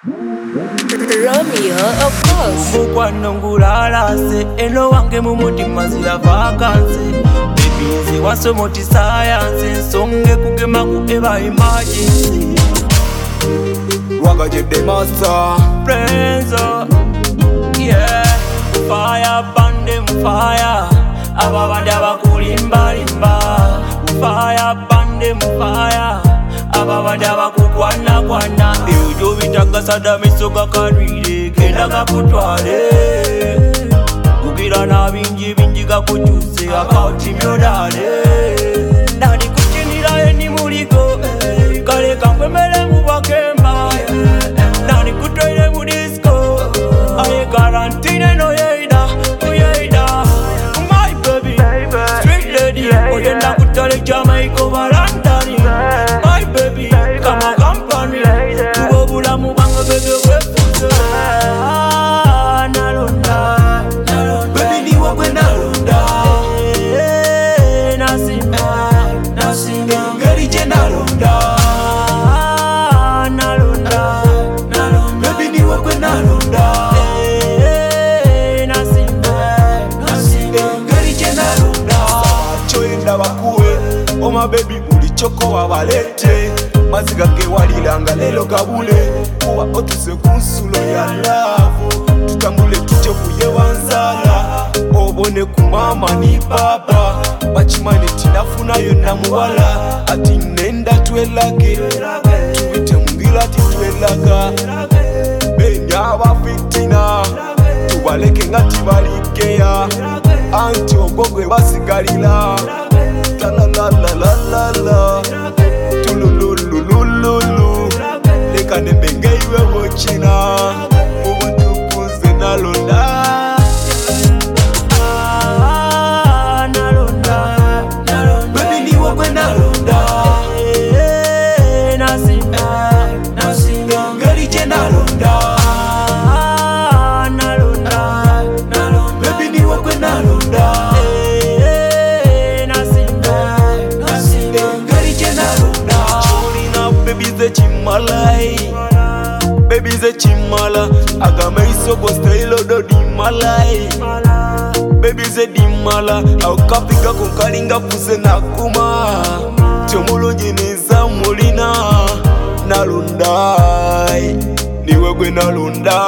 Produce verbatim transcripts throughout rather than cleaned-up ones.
Romeo, of course. Mukwano ngulalase eno wange mumutima zira vakanse baby nze wasomoti science nsonge kugema ku eba emergency Wagajedde master Prenzo yeah fire bande mu fire ababadde abakulimbalimba fire bande mu fire ababadde abakukwana kwana ebyo bitagasada miso gakalwire genda gakutwale kugira na bingi bingi gakukyuse akauti myodale nani kukinira eni muligo kale kankwemere mu bakemba nani kutwaire mu disco aye karantine no yeida yeida my baby sweet lady oyenda kutale Jamaica barantani my baby kama company tubo bulamu bange bebe wefuze nalonda Baby niwe gwe nalonda nasimba nasinga Ngeri gye nalonda nalonda nalonda Baby niwe gwe nalonda nasimba nasinga Ngeri gye nalonda Kyoyenda bakuwe Oma baby buli kyoko wabalete maziga gewaliranga lelo gabule kuba otuse ku nsulo ya love tutambule tujye kuye wanzala obone ku mama ni papa bakimane tinafunayo namuwala ati nenda twelage tubite mbira ati twelaga benyaba fitina tubaleke nga tibalikeya anti ogogwe basigalira talalalalala tulululululu leka nembe iwe wochina ubutukuze nalonda nalonda baby niwe gwe nalonda nasimba nasinga ngeri gye nalonda nalonda nalonda baby niwe gwe nalonda nasimba nasinga ngeri gye nalonda cholina baby ze chimalai baby ze chimala agamaiso go style do di malai baby ze di mala au kapiga kunkalinga puse na kuma chomulungi niza mulina nalundai niwe gwe nalunda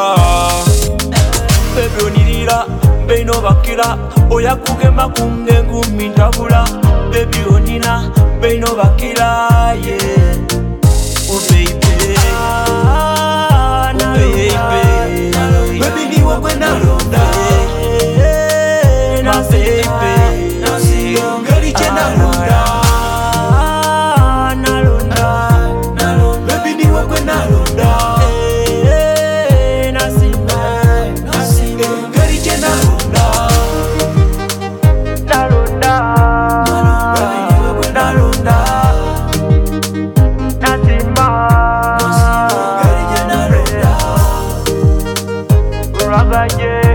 baby onirira beino bakira oya kugema kunge ngumi ntabula baby onina beino bakira yeah oh baby ah oh baby baby niwe gwe nalonda na baby na singa ngeri gye nalonda nalonda nalonda baby niwe gwe nalonda nasimba nasinga ngeri gye nalonda nalonda baby niwe gwe nalonda nasimba ngeri gye nalonda ragaje